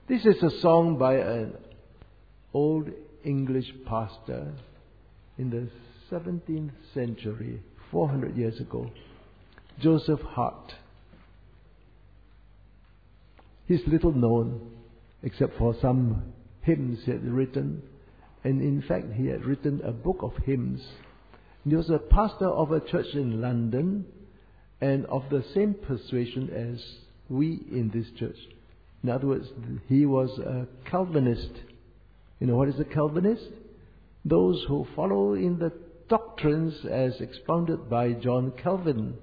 This is a song by an old English pastor in the 17th century, 400 years ago, Joseph Hart. He's little known, except for some hymns he had written. And in fact, he had written a book of hymns. He was a pastor of a church in London and of the same persuasion as we in this church. In other words, he was a Calvinist. You know what is a Calvinist? Those who follow in the doctrines as expounded by John Calvin.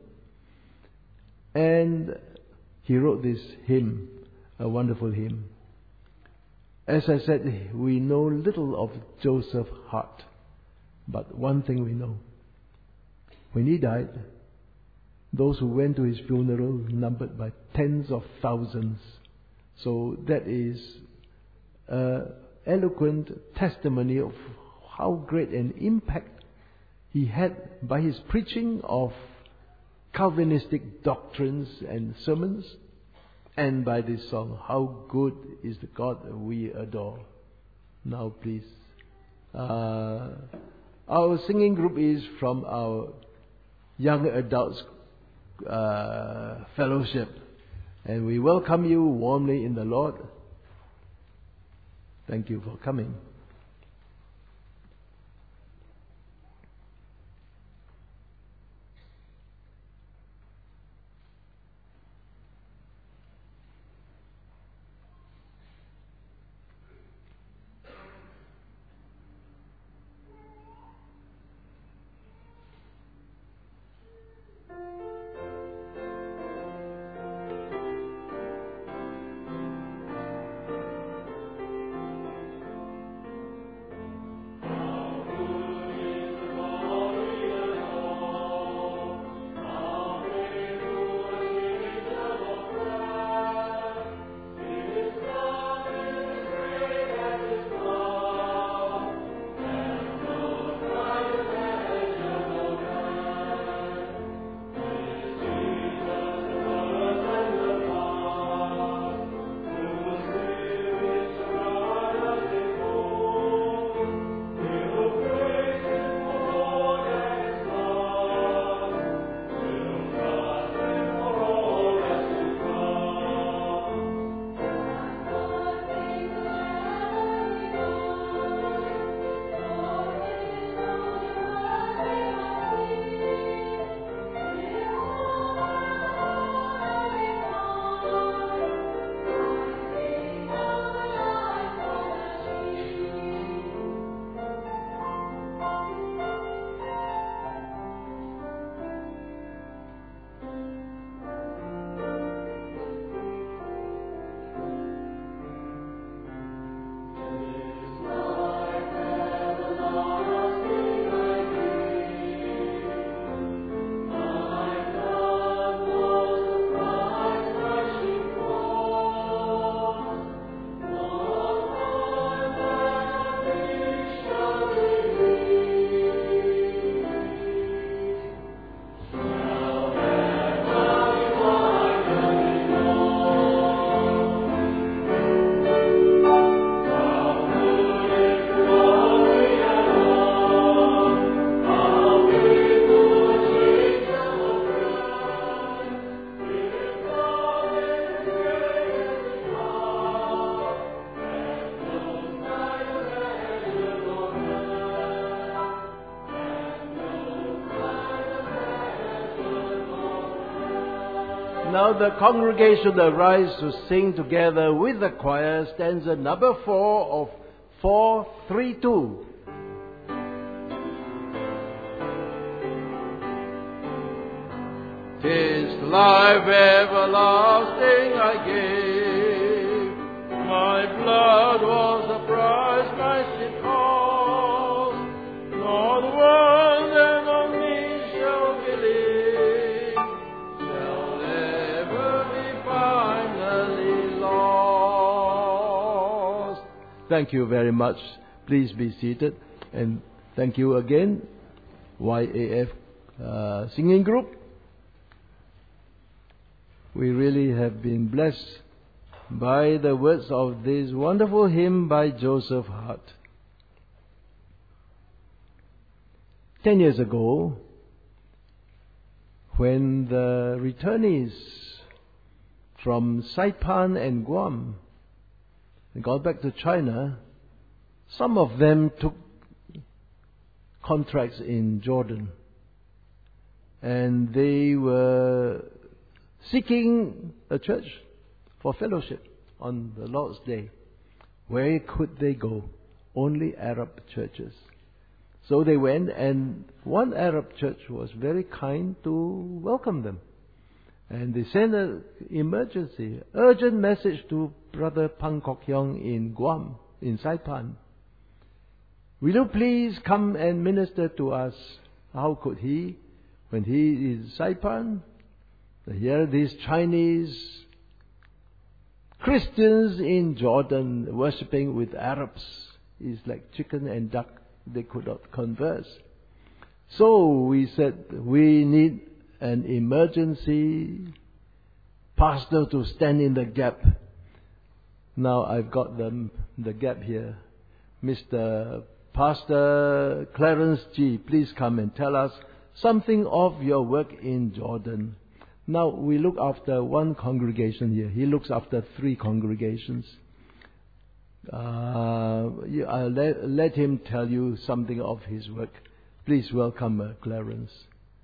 And he wrote this hymn, a wonderful hymn. As I said, we know little of Joseph Hart, but one thing we know. When he died, those who went to his funeral numbered by tens of thousands. So that is an eloquent testimony of how great an impact he had by his preaching of Calvinistic doctrines and sermons, and by this song, How Good is the God That We Adore. Now please. Our singing group is from our young adults fellowship. And we welcome you warmly in the Lord. Thank you for coming. Now the congregation arise to sing together with the choir stanza number 4 of 432. "'Tis life everlasting I gave, my blood was the price my sin cost, not one that on me shall believe, shall ever be finally lost." Thank you very much. Please be seated. And thank you again, YAF singing group. We really have been blessed by the words of this wonderful hymn by Joseph Hart. 10 years ago, when the returnees from Saipan and Guam got back to China, some of them took contracts in Jordan. And they were seeking a church for fellowship on the Lord's Day. Where could they go? Only Arab churches. So they went, and one Arab church was very kind to welcome them. And they sent an emergency, urgent message to Brother Pang Kok Yong in Guam, in Saipan. Will you please come and minister to us? How could he? When he is Saipan, here these Chinese Christians in Jordan worshipping with Arabs is like chicken and duck. They could not converse. So we said we need an emergency pastor to stand in the gap. Now I've got the gap here. Mr. Pastor Clarence G., please come and tell us something of your work in Jordan. Now we look after one congregation here. He looks after 3 congregations. I'll let him tell you something of his work. Please welcome Clarence.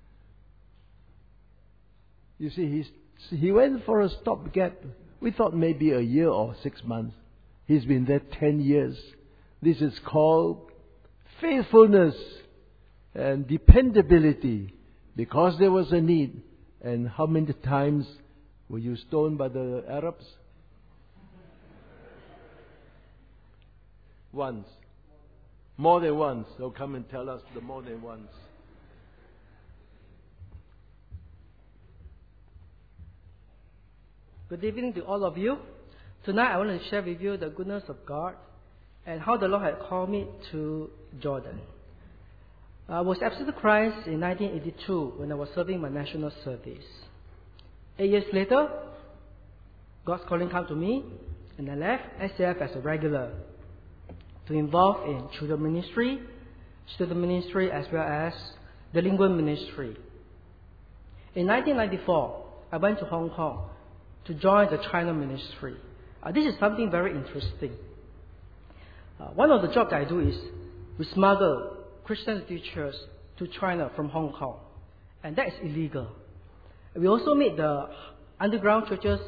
You see, he went for a stopgap. We thought maybe a year or 6 months. He's been there 10 years. This is called faithfulness and dependability, because there was a need. And how many times were you stoned by the Arabs? Once. More than once. So come and tell us the more than once. Good evening to all of you. Tonight I want to share with you the goodness of God and how the Lord had called me to Jordan. I was accepted Christ in 1982 when I was serving my national service. 8 years later, God's calling came to me, and I left SAF as a regular to involve in children ministry, student ministry, as well as the lingual ministry. In 1994, I went to Hong Kong to join the China ministry. This is something very interesting. One of the jobs that I do is we smuggle Christian teachers to China from Hong Kong, and that is illegal. We also meet the underground churches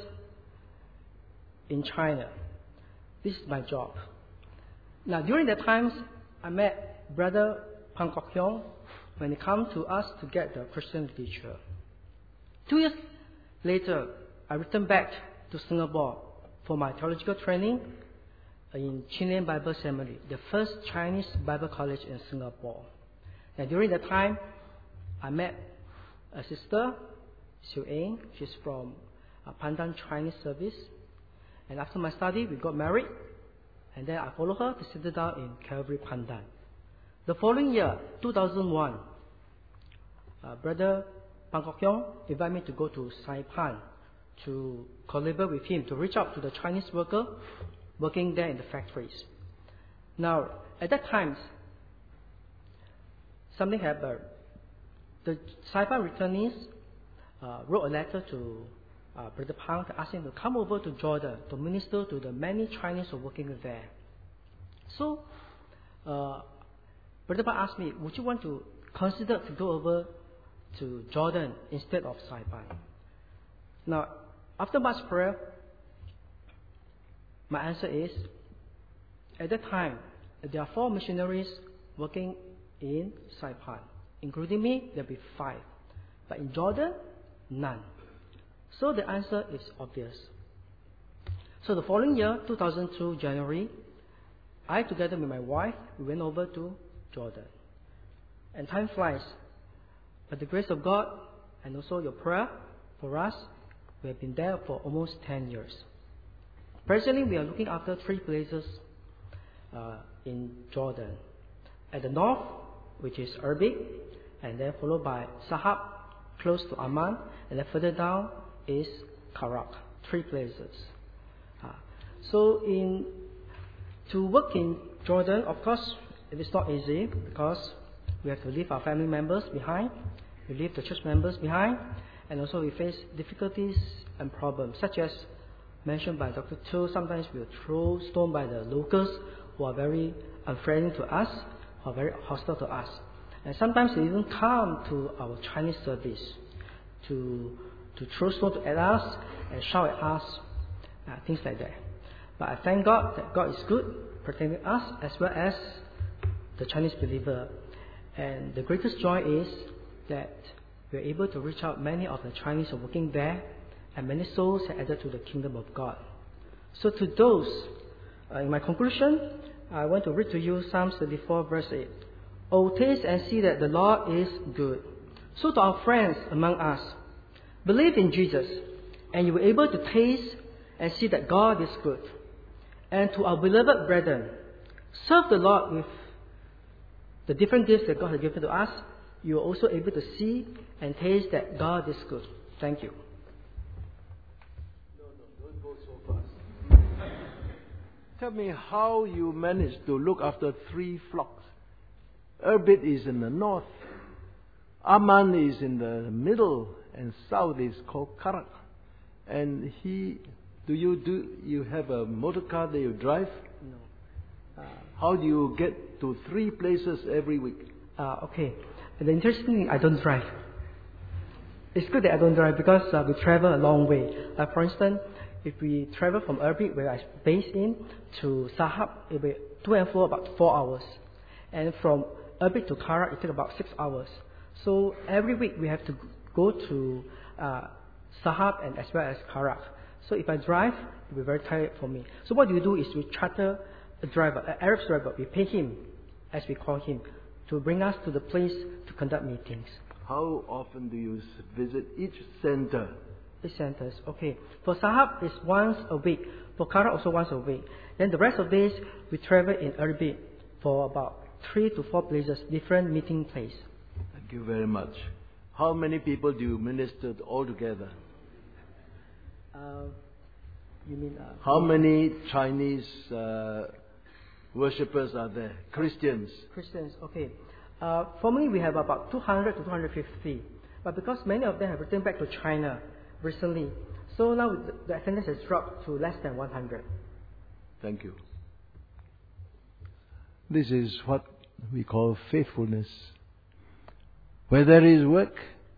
in China. This is my job. Now, during that times, I met Brother Pang Kok Yong when he came to us to get the Christian teacher. 2 years later, I returned back to Singapore for my theological training in Chin Lian Bible Seminary, the first Chinese Bible college in Singapore. And during that time, I met a sister, Xiu Eng. She's from Pandan Chinese Service. And after my study, we got married. And then I followed her to settle down in Calvary Pandan. The following year, 2001, Brother Pang Kok Yong invited me to go to Saipan to collaborate with him to reach out to the Chinese worker working there in the factories. Now, at that time, something happened. The Saipan returnees wrote a letter to Brother Pang to ask him to come over to Jordan to minister to the many Chinese who are working there. So, Brother Pang asked me, would you want to consider to go over to Jordan instead of Saipan? Now, after much prayer, my answer is, at that time, there are 4 missionaries working in Saipan. Including me, there will be 5. But in Jordan, none. So the answer is obvious. So the following year, 2002, January, I, together with my wife, we went over to Jordan. And time flies. By the grace of God, and also your prayer for us, we have been there for almost 10 years. Presently, we are looking after 3 places in Jordan. At the north, which is Erbil, and then followed by Sahab, close to Amman, and then further down is Karak. 3 places. To work in Jordan, of course, it is not easy because we have to leave our family members behind, we leave the church members behind, and also we face difficulties and problems, such as mentioned by Dr. Cho. Sometimes we are thrown stone by the locals who are very unfriendly to us, who are very hostile to us. And sometimes they even come to our Chinese service to throw stones at us and shout at us, things like that. But I thank God that God is good, protecting us as well as the Chinese believer. And the greatest joy is that we are able to reach out many of the Chinese who are working there, and many souls are added to the kingdom of God. So to those, in my conclusion, I want to read to you Psalms 34 verse 8. Oh, taste and see that the Lord is good. So to our friends among us, believe in Jesus, and you will be able to taste and see that God is good. And to our beloved brethren, serve the Lord with the different gifts that God has given to us. You are also able to see and taste that God is good. Thank you. No, don't go so fast. Tell me how you managed to look after 3 flocks. Irbit is in the north, Amman is in the middle, and south is called Karak. And you have a motor car that you drive? No. How do you get to 3 places every week? Okay. And the interesting thing, I don't drive. It's good that I don't drive because we travel a long way. For instance, if we travel from Irbit, where I'm based in, to Sahab, it will be to and fro about 4 hours. And from Irbit to Karak, it takes about 6 hours. So every week we have to go to Sahab and as well as Karak. So if I drive, it will be very tired for me. So what we do is we charter a driver, an Arab driver. We pay him, as we call him, to bring us to the place to conduct meetings. How often do you visit each center? Each centers, okay. For Sahab, it's once a week. For Karak, also once a week. Then the rest of the days, we travel in Irbit for about 3 to 4 places, different meeting place. Thank you very much. How many people do you minister altogether? You mean? How many Chinese worshippers are there? Christians? Christians, okay. Formerly we have about 200 to 250. But because many of them have returned back to China recently, so now the attendance has dropped to less than 100. Thank you. This is what we call faithfulness. Where there is work,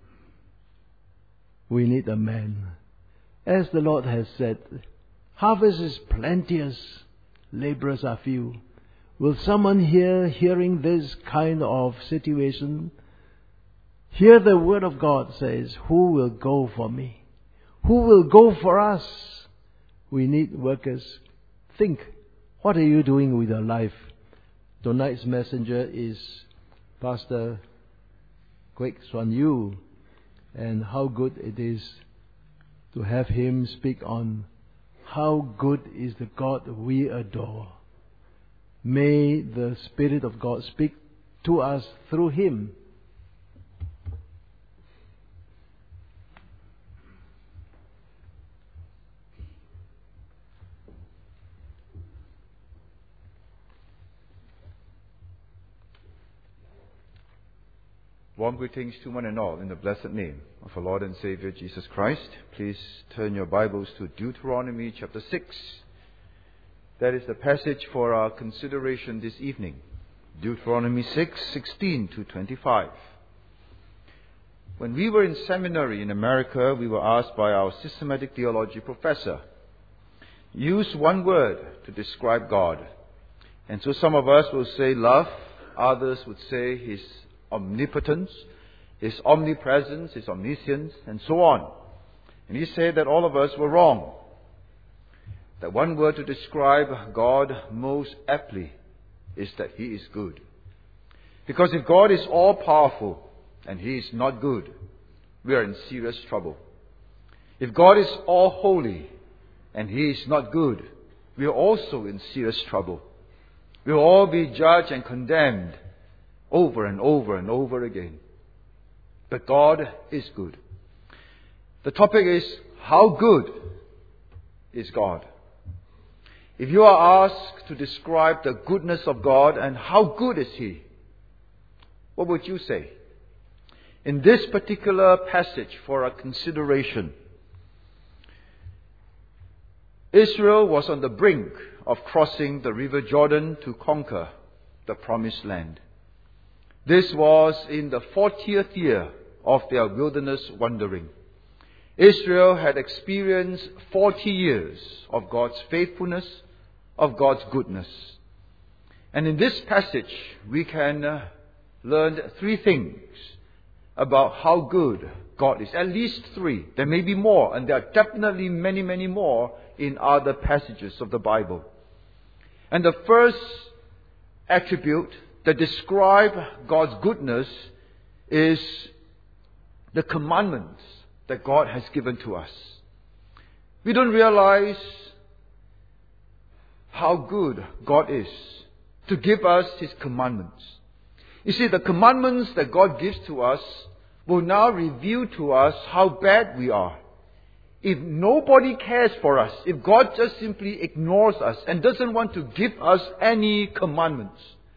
we need a man. As the Lord has said, harvest is plenteous, laborers are few. Will someone here, hearing this kind of situation, hear the word of God says, who will go for me? Who will go for us? We need workers. Think, what are you doing with your life? Tonight's messenger is Pastor Kwek Suan Yu, and how good it is to have him speak on how good is the God we adore. May the Spirit of God speak to us through him. Warm greetings to one and all in the blessed name of our Lord and Savior Jesus Christ. Please turn your Bibles to Deuteronomy chapter 6. That is the passage for our consideration this evening. Deuteronomy 6:16 to 25. When we were in seminary in America, we were asked by our systematic theology professor, use one word to describe God. And so some of us will say love, others would say His omnipotence, His omnipresence, His omniscience, and so on. And he said that all of us were wrong. That one word to describe God most aptly is that He is good. Because if God is all-powerful and He is not good, we are in serious trouble. If God is all-holy and He is not good, we are also in serious trouble. We will all be judged and condemned over and over and over again. But God is good. The topic is, how good is God? If you are asked to describe the goodness of God and how good is He, what would you say? In this particular passage for our consideration, Israel was on the brink of crossing the river Jordan to conquer the promised land. This was in the 40th year of their wilderness wandering. Israel had experienced 40 years of God's faithfulness, of God's goodness. And in this passage, we can learn three things about how good God is. At least three. There may be more, and there are definitely many, many more in other passages of the Bible. And the first attribute that describe God's goodness is the commandments that God has given to us. We don't realize how good God is to give us His commandments. You see, the commandments that God gives to us will now reveal to us how bad we are. If nobody cares for us, if God just simply ignores us and doesn't want to give us any commandments,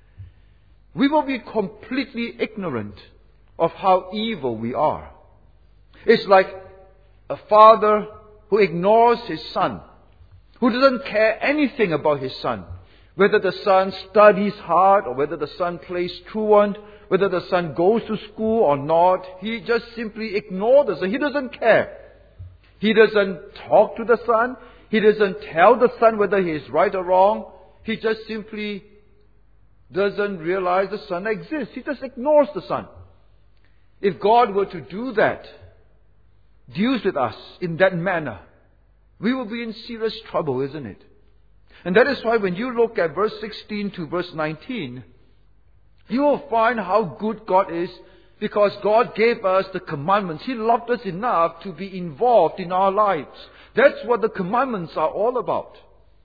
we will be completely ignorant of how evil we are. It's like a father who ignores his son, who doesn't care anything about his son. Whether the son studies hard or whether the son plays truant, whether the son goes to school or not, he just simply ignores the son. He doesn't care. He doesn't talk to the son. He doesn't tell the son whether he is right or wrong. He just simply doesn't realize the son exists. He just ignores the son. If God were to do that, deals with us in that manner, we will be in serious trouble, isn't it? And that is why when you look at verse 16 to verse 19, you will find how good God is, because God gave us the commandments. He loved us enough to be involved in our lives. That's what the commandments are all about.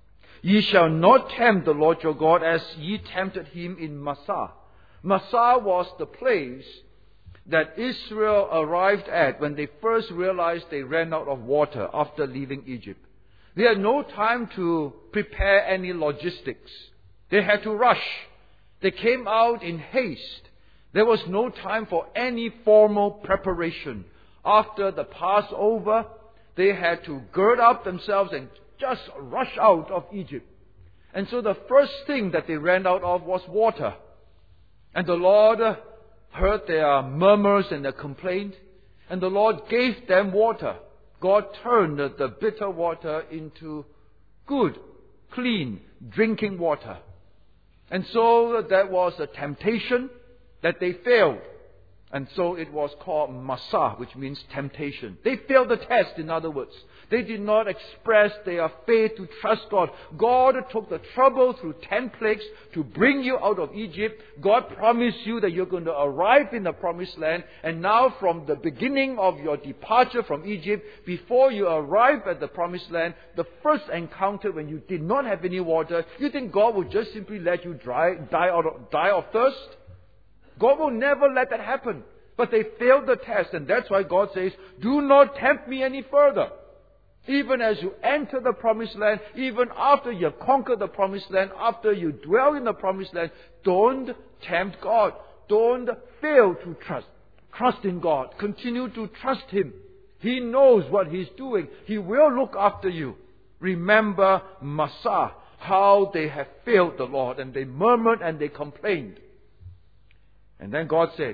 Ye shall not tempt the Lord your God as ye tempted Him in Massah. Massah was the place that Israel arrived at when they first realized they ran out of water after leaving Egypt. They had no time to prepare any logistics. They had to rush. They came out in haste. There was no time for any formal preparation. After the Passover, they had to gird up themselves and just rush out of Egypt. And so the first thing that they ran out of was water. And the Lord heard their murmurs and their complaint, and the Lord gave them water. God turned the bitter water into good, clean, drinking water. And so that was a temptation that they failed. And so it was called Massah, which means temptation. They failed the test, in other words. They did not express their faith to trust God. God took the trouble through 10 plagues to bring you out of Egypt. God promised you that you're going to arrive in the promised land. And now from the beginning of your departure from Egypt, before you arrive at the promised land, the first encounter when you did not have any water, you think God will just simply let you die of thirst? God will never let that happen. But they failed the test, and that's why God says, do not tempt me any further. Even as you enter the promised land, even after you have conquered the promised land, after you dwell in the promised land, don't tempt God. Don't fail to trust. Trust in God. Continue to trust Him. He knows what He's doing. He will look after you. Remember Massah, how they have failed the Lord, and they murmured and they complained. And then God said,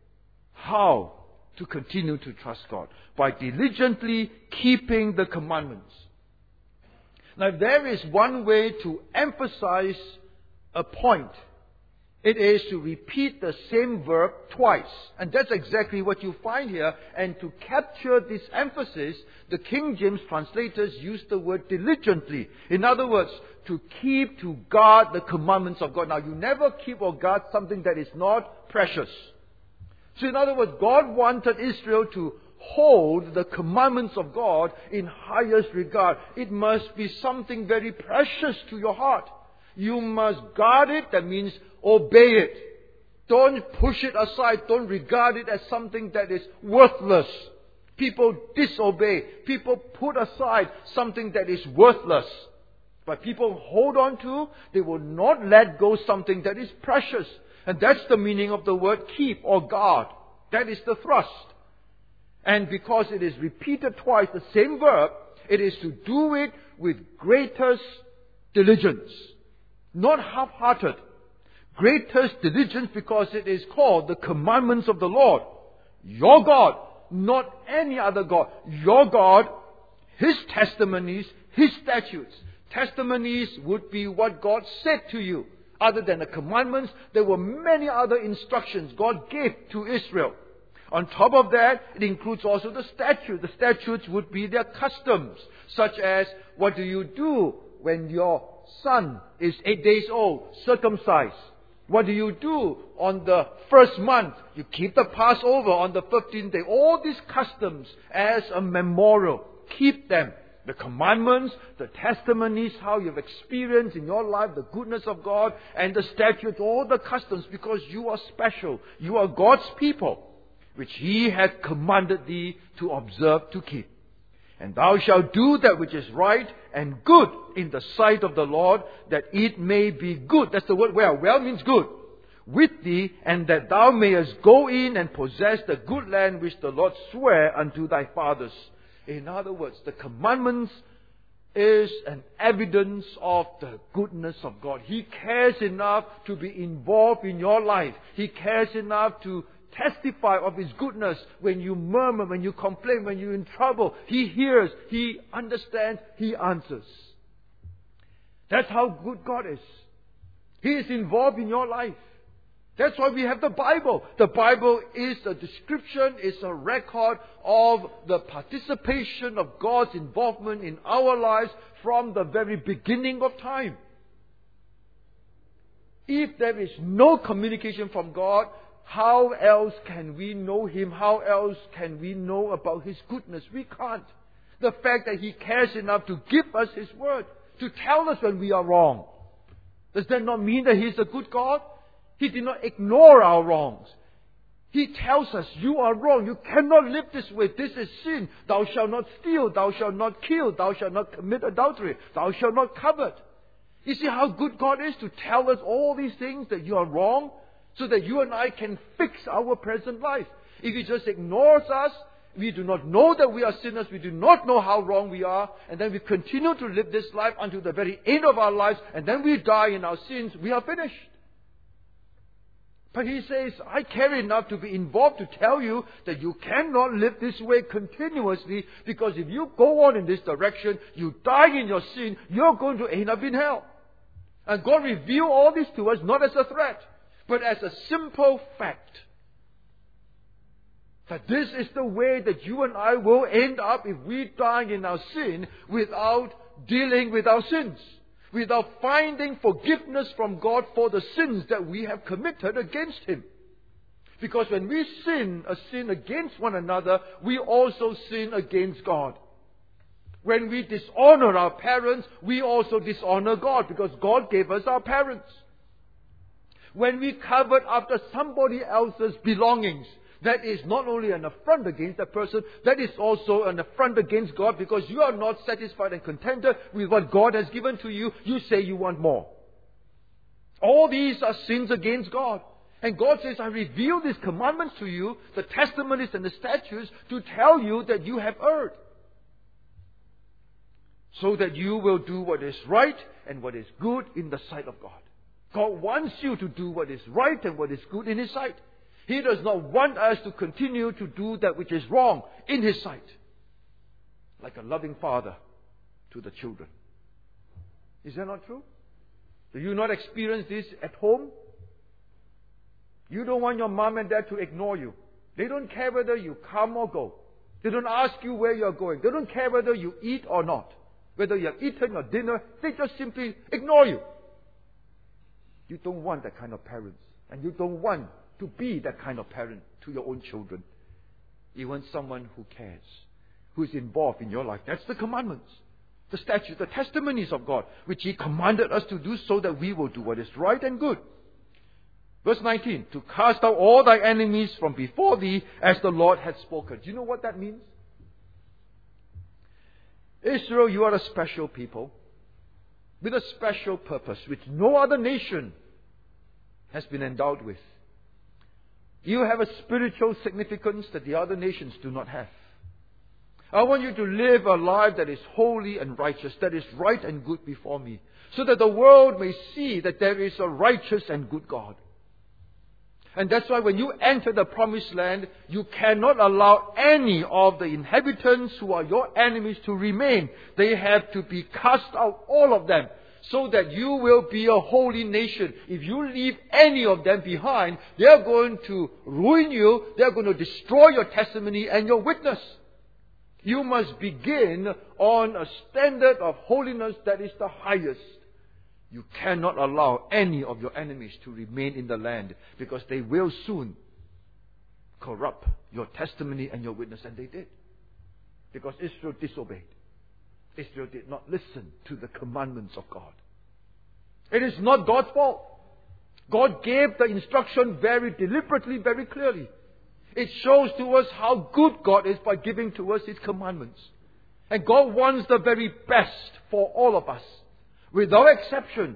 how to continue to trust God? By diligently keeping the commandments. Now, if there is one way to emphasize a point, it is to repeat the same verb twice. And that's exactly what you find here. And to capture this emphasis, the King James translators use the word diligently. In other words, to keep, to guard the commandments of God. Now, you never keep or guard something that is not precious. So in other words, God wanted Israel to hold the commandments of God in highest regard. It must be something very precious to your heart. You must guard it. That means obey it. Don't push it aside. Don't regard it as something that is worthless. People disobey. People put aside something that is worthless. But people hold on to, they will not let go something that is precious. And that's the meaning of the word keep or guard. That is the thrust. And because it is repeated twice, the same verb, it is to do it with greatest diligence. Not half-hearted. Greatest diligence, because it is called the commandments of the Lord. Your God, not any other God. Your God, His testimonies, His statutes. Testimonies would be what God said to you. Other than the commandments, there were many other instructions God gave to Israel. On top of that, it includes also the statutes. The statutes would be their customs, such as, what do you do when your son is 8 days old, circumcised? What do you do on the first month? You keep the Passover on the 15th day. All these customs as a memorial. Keep them. The commandments, the testimonies, how you've experienced in your life the goodness of God, and the statutes, all the customs, because you are special. You are God's people, which He hath commanded thee to observe, to keep. And thou shalt do that which is right and good in the sight of the Lord, that it may be good. That's the word well. Well means good. With thee, and that thou mayest go in and possess the good land which the Lord sware unto thy fathers. In other words, the commandments is an evidence of the goodness of God. He cares enough to be involved in your life. He cares enough to testify of His goodness. When you murmur, when you complain, when you're in trouble, He hears, He understands, He answers. That's how good God is. He is involved in your life. That's why we have the Bible. The Bible is a description, is a record of the participation of God's involvement in our lives from the very beginning of time. If there is no communication from God, how else can we know Him? How else can we know about His goodness? We can't. The fact that He cares enough to give us His word, to tell us when we are wrong, does that not mean that He is a good God? He did not ignore our wrongs. He tells us, you are wrong. You cannot live this way. This is sin. Thou shalt not steal. Thou shalt not kill. Thou shalt not commit adultery. Thou shalt not covet. You see how good God is to tell us all these things, that you are wrong, so that you and I can fix our present life. If He just ignores us, we do not know that we are sinners, we do not know how wrong we are, and then we continue to live this life until the very end of our lives, and then we die in our sins, we are finished. But He says, I care enough to be involved to tell you that you cannot live this way continuously, because if you go on in this direction, you die in your sin, you're going to end up in hell. And God revealed all this to us not as a threat, but as a simple fact. That this is the way that you and I will end up if we die in our sin without dealing with our sins. Without finding forgiveness from God for the sins that we have committed against Him. Because when we sin a sin against one another, we also sin against God. When we dishonor our parents, we also dishonor God, because God gave us our parents. When we covet after somebody else's belongings, that is not only an affront against that person, that is also an affront against God, because you are not satisfied and contented with what God has given to you. You say you want more. All these are sins against God. And God says, I reveal these commandments to you, the testimonies and the statutes, to tell you that you have erred. So that you will do what is right and what is good in the sight of God. God wants you to do what is right and what is good in His sight. He does not want us to continue to do that which is wrong in His sight. Like a loving father to the children. Is that not true? Do you not experience this at home? You don't want your mom and dad to ignore you. They don't care whether you come or go. They don't ask you where you're going. They don't care whether you eat or not. Whether you have eaten your dinner, they just simply ignore you. You don't want that kind of parents. And you don't want to be that kind of parent to your own children. You want someone who cares, who is involved in your life. That's the commandments, the statutes, the testimonies of God, which He commanded us to do so that we will do what is right and good. Verse 19, to cast out all thy enemies from before thee, as the Lord hath spoken. Do you know what that means? Israel, you are a special people. with a special purpose which no other nation has been endowed with. You have a spiritual significance that the other nations do not have. I want you to live a life that is holy and righteous, that is right and good before me, so that the world may see that there is a righteous and good God. And that's why when you enter the promised land, you cannot allow any of the inhabitants who are your enemies to remain. They have to be cast out, all of them, so that you will be a holy nation. If you leave any of them behind, they are going to ruin you, they are going to destroy your testimony and your witness. You must begin on a standard of holiness that is the highest. You cannot allow any of your enemies to remain in the land, because they will soon corrupt your testimony and your witness. And they did. Because Israel disobeyed. Israel did not listen to the commandments of God. It is not God's fault. God gave the instruction very deliberately, very clearly. It shows to us how good God is by giving to us His commandments. And God wants the very best for all of us, without exception.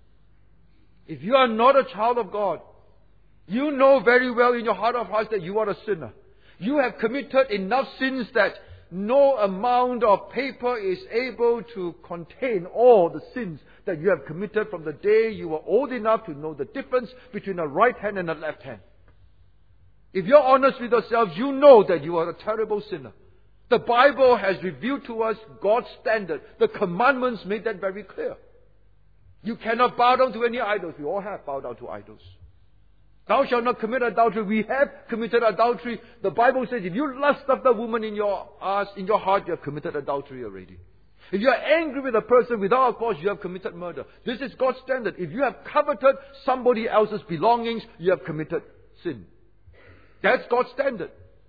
If you are not a child of God, you know very well in your heart of hearts that you are a sinner. You have committed enough sins that no amount of paper is able to contain all the sins that you have committed from the day you were old enough to know the difference between a right hand and a left hand. If you're honest with yourselves, you know that you are a terrible sinner. The Bible has revealed to us God's standard. The commandments make that very clear. You cannot bow down to any idols. We all have bowed down to idols. Thou shalt not commit adultery. We have committed adultery. The Bible says if you lust after a woman in your heart, you have committed adultery already. If you are angry with a person without a cause, you have committed murder. This is God's standard. If you have coveted somebody else's belongings, you have committed sin. That's God's standard.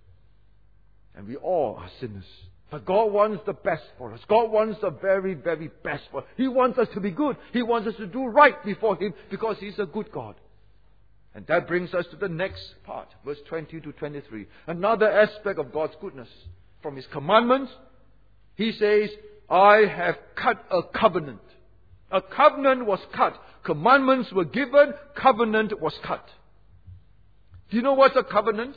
And we all are sinners. But God wants the best for us. God wants the very, very best for us. He wants us to be good. He wants us to do right before Him, because He's a good God. And that brings us to the next part, verse 20 to 23. Another aspect of God's goodness. From His commandments, He says, I have cut a covenant. A covenant was cut. Commandments were given. Covenant was cut. Do you know what's a covenant?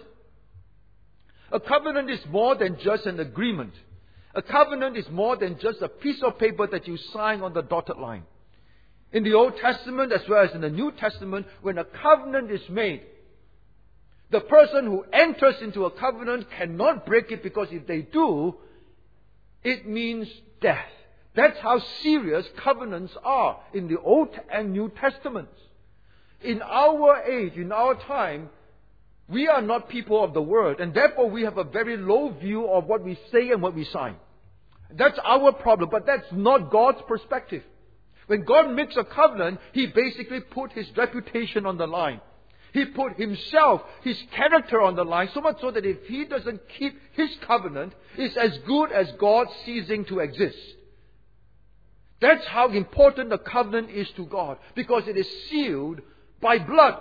A covenant is more than just an agreement. A covenant is more than just a piece of paper that you sign on the dotted line. In the Old Testament as well as in the New Testament, when a covenant is made, the person who enters into a covenant cannot break it, because if they do, it means death. That's how serious covenants are in the Old and New Testaments. In our age, in our time, we are not people of the world, and therefore we have a very low view of what we say and what we sign. That's our problem, but that's not God's perspective. When God makes a covenant, He basically put His reputation on the line. He put Himself, His character on the line, so much so that if He doesn't keep His covenant, it's as good as God ceasing to exist. That's how important the covenant is to God, because it is sealed by blood.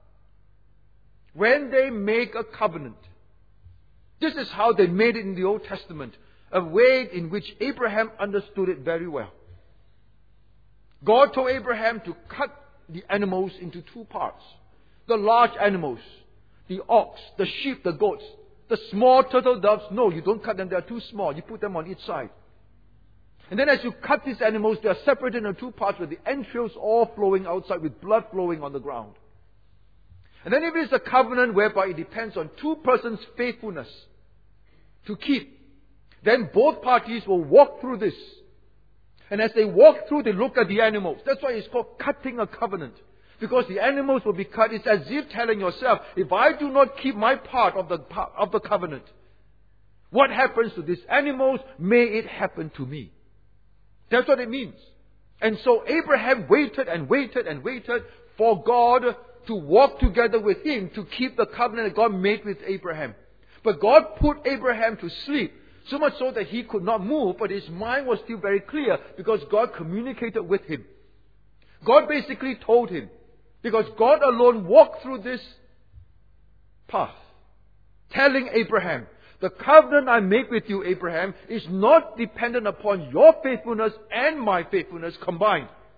When they make a covenant, this is how they made it in the Old Testament, a way in which Abraham understood it very well. God told Abraham to cut the animals into two parts. The large animals, the ox, the sheep, the goats. The small turtle doves, no, you don't cut them, they are too small. You put them on each side. And then as you cut these animals, they are separated into two parts with the entrails all flowing outside, with blood flowing on the ground. And then if it is a covenant whereby it depends on two persons' faithfulness to keep, then both parties will walk through this. And as they walk through, they look at the animals. That's why it's called cutting a covenant. Because the animals will be cut. It's as if telling yourself, if I do not keep my part of the covenant, what happens to these animals? May it happen to me. That's what it means. And so Abraham waited and waited and waited for God to walk together with him to keep the covenant that God made with Abraham. But God put Abraham to sleep, so much so that he could not move, but his mind was still very clear because God communicated with him. God basically told him, because God alone walked through this path, telling Abraham, the covenant I make with you, Abraham, is not dependent upon your faithfulness and my faithfulness combined.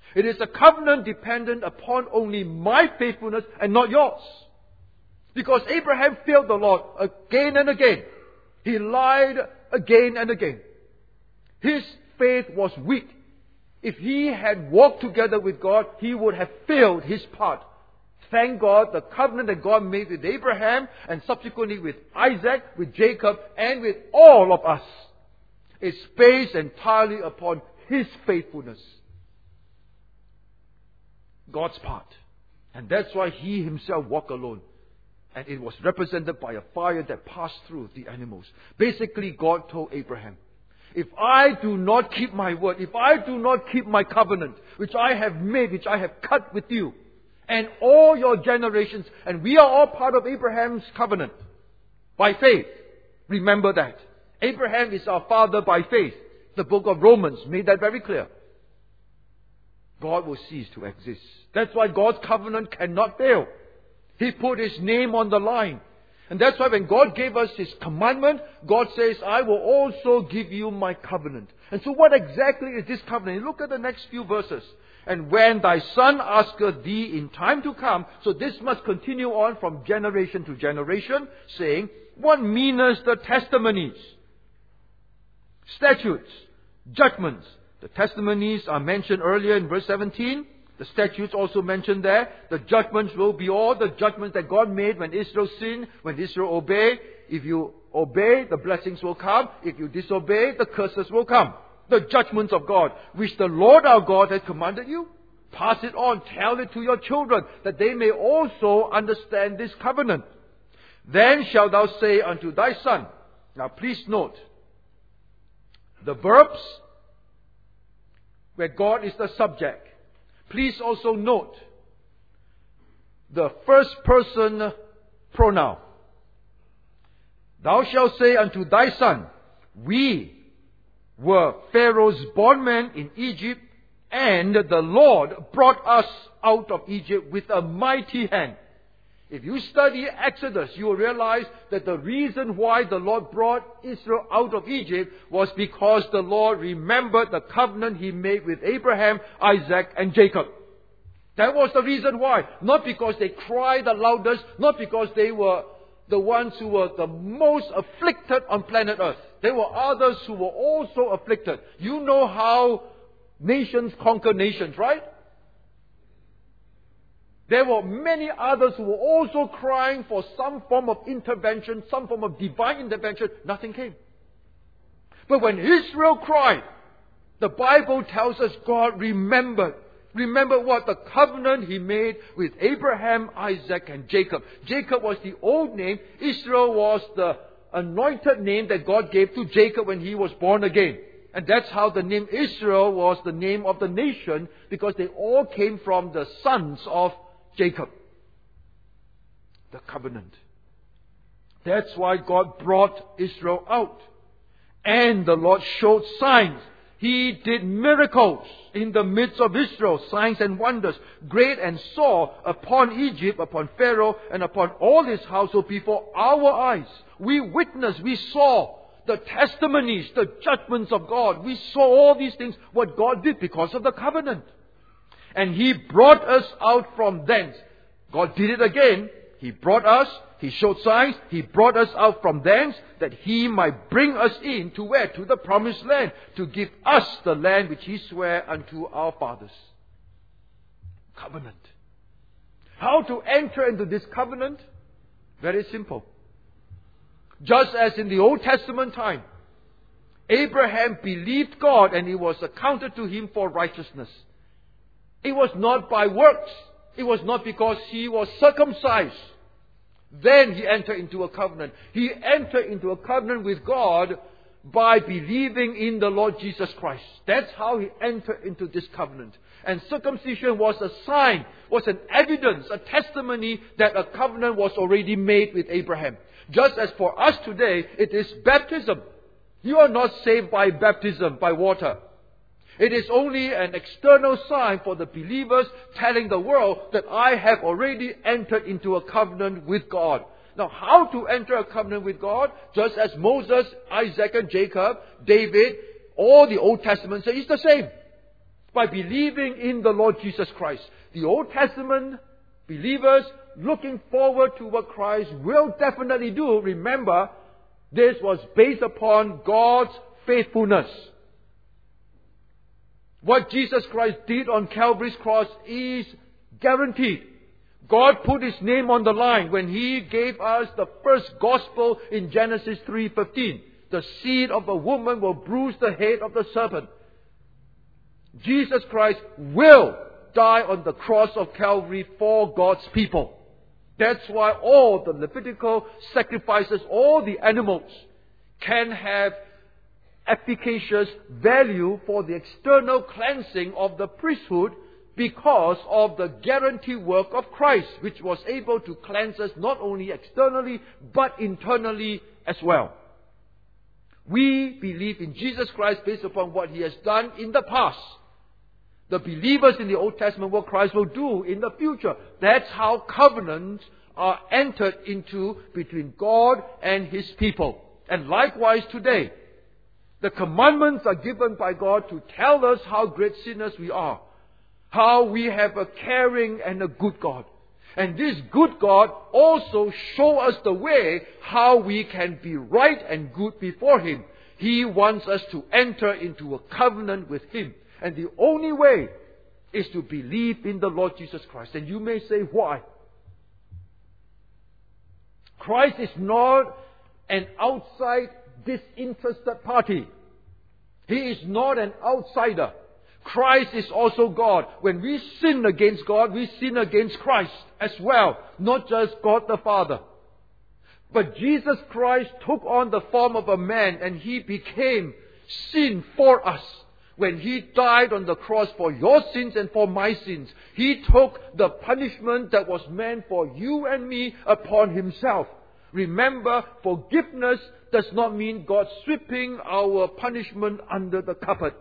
It is a covenant dependent upon only my faithfulness and not yours. Because Abraham failed the Lord again and again. He lied again and again. His faith was weak. If he had walked together with God, he would have failed his part. Thank God, the covenant that God made with Abraham and subsequently with Isaac, with Jacob, and with all of us is based entirely upon his faithfulness. God's part. And that's why he himself walked alone. And it was represented by a fire that passed through the animals. Basically, God told Abraham, if I do not keep my word, if I do not keep my covenant, which I have made, which I have cut with you, and all your generations, and we are all part of Abraham's covenant, by faith. Remember that. Abraham is our father by faith. The book of Romans made that very clear. God will cease to exist. That's why God's covenant cannot fail. He put His name on the line. And that's why when God gave us His commandment, God says, I will also give you my covenant. And so what exactly is this covenant? Look at the next few verses. And when thy son asketh thee in time to come, so this must continue on from generation to generation, saying, what meaneth the testimonies, statutes, judgments? The testimonies are mentioned earlier in verse 17. The statutes also mentioned there. The judgments will be all the judgments that God made when Israel sinned, when Israel obeyed. If you obey, the blessings will come. If you disobey, the curses will come. The judgments of God, which the Lord our God has commanded you. Pass it on. Tell it to your children, that they may also understand this covenant. Then shalt thou say unto thy son. Now please note, the verbs where God is the subject. Please also note the first person pronoun. Thou shalt say unto thy son, we were Pharaoh's bondmen in Egypt, and the Lord brought us out of Egypt with a mighty hand. If you study Exodus, you will realize that the reason why the Lord brought Israel out of Egypt was because the Lord remembered the covenant He made with Abraham, Isaac, and Jacob. That was the reason why. Not because they cried the loudest, not because they were the ones who were the most afflicted on planet Earth. There were others who were also afflicted. You know how nations conquer nations, right? There were many others who were also crying for some form of intervention, some form of divine intervention. Nothing came. But when Israel cried, the Bible tells us God remembered. Remember what? The covenant He made with Abraham, Isaac, and Jacob. Jacob was the old name. Israel was the anointed name that God gave to Jacob when he was born again. And that's how the name Israel was the name of the nation, because they all came from the sons of Jacob. The covenant. That's why God brought Israel out. And the Lord showed signs. He did miracles in the midst of Israel, signs and wonders, great and sore, upon Egypt, upon Pharaoh, and upon all his household before our eyes. We witnessed, we saw the testimonies, the judgments of God. We saw all these things, what God did because of the covenant. And He brought us out from thence. God did it again. He brought us, He showed signs, He brought us out from thence, that He might bring us in to where? To the promised land, to give us the land which He sware unto our fathers. Covenant. How to enter into this covenant? Very simple. Just as in the Old Testament time, Abraham believed God and it was accounted to him for righteousness. It was not by works. It was not because he was circumcised. Then he entered into a covenant. He entered into a covenant with God by believing in the Lord Jesus Christ. That's how he entered into this covenant. And circumcision was a sign, was an evidence, a testimony that a covenant was already made with Abraham. Just as for us today, it is baptism. You are not saved by baptism, by water. It is only an external sign for the believers telling the world that I have already entered into a covenant with God. Now, how to enter a covenant with God? Just as Moses, Isaac and Jacob, David, all the Old Testament say, it's the same. by believing in the Lord Jesus Christ. The Old Testament believers looking forward to what Christ will definitely do. Remember, this was based upon God's faithfulness. What Jesus Christ did on Calvary's cross is guaranteed. God put His name on the line when He gave us the first gospel in Genesis 3:15. The seed of a woman will bruise the head of the serpent. Jesus Christ will die on the cross of Calvary for God's people. That's why all the Levitical sacrifices, all the animals, can have efficacious value for the external cleansing of the priesthood because of the guaranteed work of Christ, which was able to cleanse us not only externally but internally as well. We believe in Jesus Christ based upon what He has done in the past. The believers in the Old Testament, what Christ will do in the future. That's how covenants are entered into between God and His people. And likewise today, the commandments are given by God to tell us how great sinners we are. How we have a caring and a good God. And this good God also shows us the way how we can be right and good before Him. He wants us to enter into a covenant with Him. And the only way is to believe in the Lord Jesus Christ. And you may say, why? Christ is not an outside disinterested party. He is not an outsider. Christ is also God. When we sin against God, we sin against Christ as well. Not just God the Father. But Jesus Christ took on the form of a man and He became sin for us. When He died on the cross for your sins and for my sins, He took the punishment that was meant for you and me upon Himself. Remember, forgiveness does not mean God sweeping our punishment under the carpet.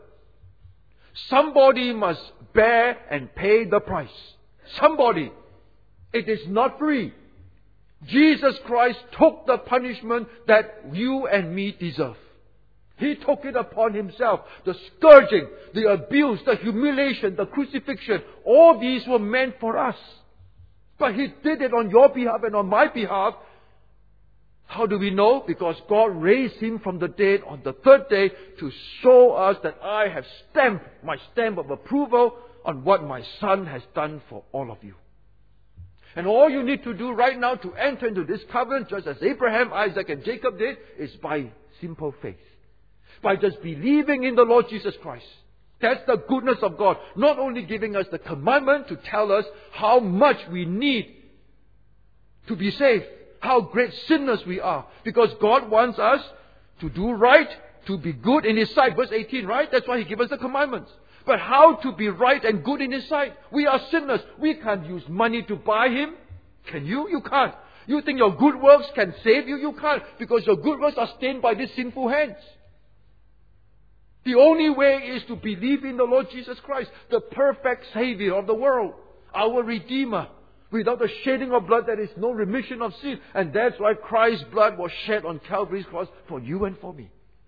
Somebody must bear and pay the price. Somebody. It is not free. Jesus Christ took the punishment that you and me deserve. He took it upon Himself. The scourging, the abuse, the humiliation, the crucifixion, all these were meant for us. But He did it on your behalf and on my behalf. How do we know? Because God raised Him from the dead on the third day to show us that I have stamped my stamp of approval on what my Son has done for all of you. And all you need to do right now to enter into this covenant, just as Abraham, Isaac and Jacob did, is by simple faith. By just believing in the Lord Jesus Christ. That's the goodness of God. Not only giving us the commandment to tell us how much we need to be saved. How great sinners we are. Because God wants us to do right, to be good in His sight. Verse 18, right? That's why He gave us the commandments. But how to be right and good in His sight? We are sinners. We can't use money to buy Him. Can you? You can't. You think your good works can save you? You can't. Because your good works are stained by these sinful hands. The only way is to believe in the Lord Jesus Christ, the perfect Savior of the world, our Redeemer. Without the shedding of blood, there is no remission of sin. And that's why Christ's blood was shed on Calvary's cross for you and for me.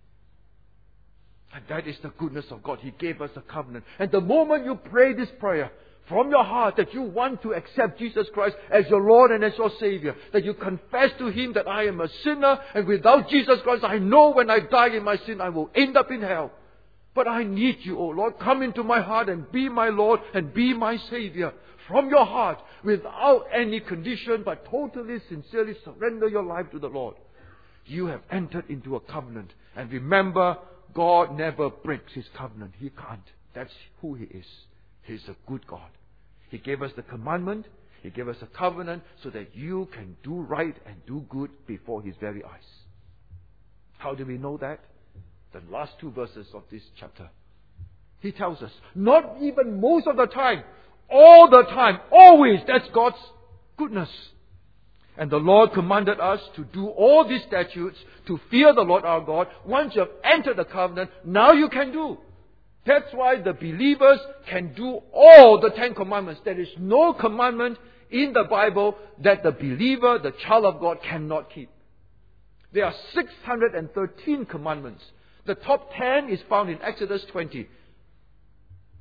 And that is the goodness of God. He gave us a covenant. And the moment you pray this prayer from your heart that you want to accept Jesus Christ as your Lord and as your Savior, that you confess to Him that I am a sinner, and without Jesus Christ, I know when I die in my sin, I will end up in hell. But I need you, O Lord. Come into my heart and be my Lord and be my Savior. From your heart, without any condition, but totally, sincerely surrender your life to the Lord. You have entered into a covenant. And remember, God never breaks His covenant. He can't. That's who He is. He's a good God. He gave us the commandment. He gave us a covenant so that you can do right and do good before His very eyes. How do we know that? The last two verses of this chapter. He tells us, not even most of the time, all the time, always, that's God's goodness. And the Lord commanded us to do all these statutes, to fear the Lord our God. Once you have entered the covenant, now you can do. That's why the believers can do all the 10 commandments. There is no commandment in the Bible that the believer, the child of God, cannot keep. There are 613 commandments. The top 10 is found in Exodus 20.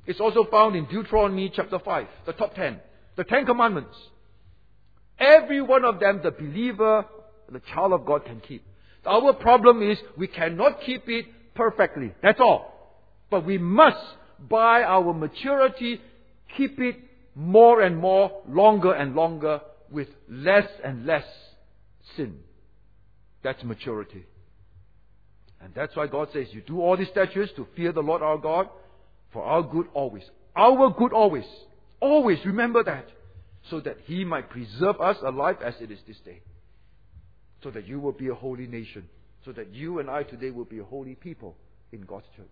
It's also found in Deuteronomy chapter 5, the top 10. The 10 commandments. Every one of them the believer, the child of God can keep. Our problem is we cannot keep it perfectly. That's all. But we must, by our maturity, keep it more and more, longer and longer, with less and less sin. That's maturity. And that's why God says, you do all these statutes to fear the Lord our God, for our good always. Our good always. Always remember that. So that He might preserve us alive as it is this day. So that you will be a holy nation. So that you and I today will be a holy people in God's church.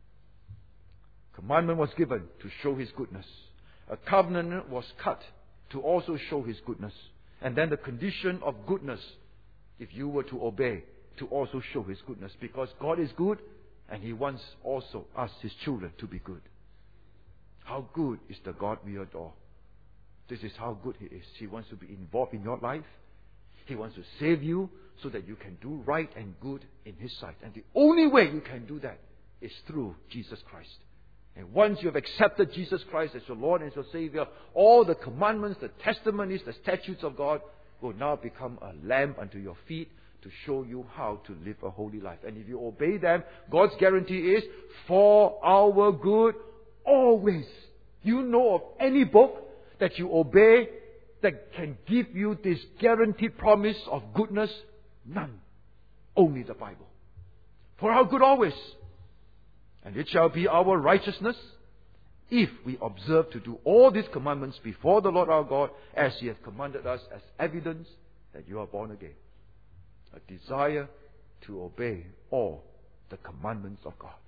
Commandment was given to show His goodness. A covenant was cut to also show His goodness. And then the condition of goodness, if you were to obey, to also show His goodness. Because God is good, and He wants also us, His children, to be good. How good is the God we adore? This is how good He is. He wants to be involved in your life. He wants to save you so that you can do right and good in His sight. And the only way you can do that is through Jesus Christ. And once you have accepted Jesus Christ as your Lord and your Savior, all the commandments, the testimonies, the statutes of God will now become a lamp unto your feet to show you how to live a holy life. And if you obey them, God's guarantee is for our good always. You know of any book that you obey that can give you this guaranteed promise of goodness? None. Only the Bible. For our good always. And it shall be our righteousness if we observe to do all these commandments before the Lord our God as He has commanded us, as evidence that you are born again. A desire to obey all the commandments of God,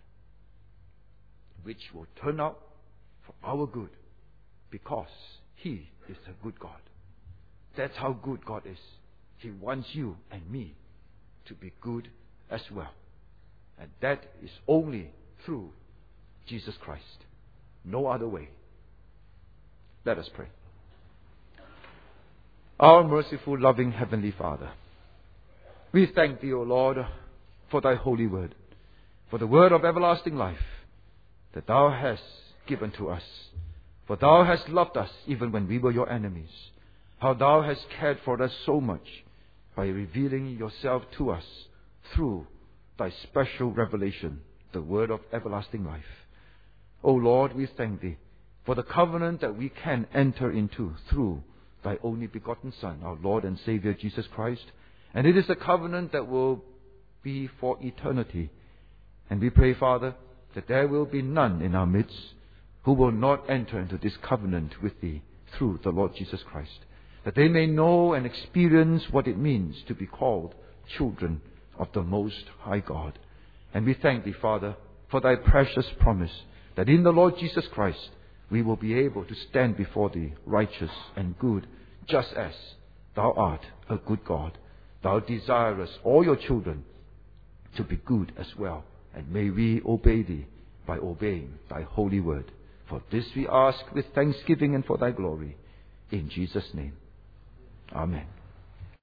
which will turn out for our good because He is a good God. That's how good God is. He wants you and me to be good as well. And that is only through Jesus Christ. No other way. Let us pray. Our merciful, loving Heavenly Father, we thank Thee, O Lord, for Thy holy word, for the word of everlasting life that Thou hast given to us. For Thou hast loved us even when we were Your enemies. How Thou hast cared for us so much by revealing Yourself to us through Thy special revelation, the word of everlasting life. O Lord, we thank Thee for the covenant that we can enter into through Thy only begotten Son, our Lord and Savior Jesus Christ. And it is a covenant that will be for eternity. And we pray, Father, that there will be none in our midst who will not enter into this covenant with Thee through the Lord Jesus Christ. That they may know and experience what it means to be called children of the Most High God. And we thank Thee, Father, for Thy precious promise that in the Lord Jesus Christ we will be able to stand before Thee righteous and good, just as Thou art a good God. Thou desirest all Your children to be good as well. And may we obey Thee by obeying Thy holy word. For this we ask with thanksgiving and for Thy glory. In Jesus' name. Amen.